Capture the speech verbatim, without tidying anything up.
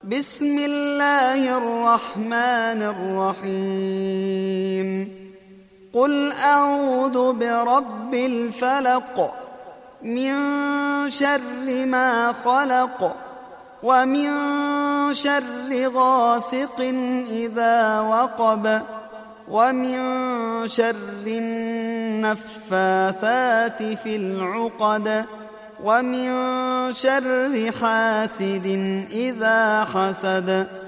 بسم الله الرحمن الرحيم قل أعوذ برب الفلق من شر ما خلق ومن شر غاسق إذا وقب ومن شر النفاثات في العقد ومن شر حاسد إذا حسد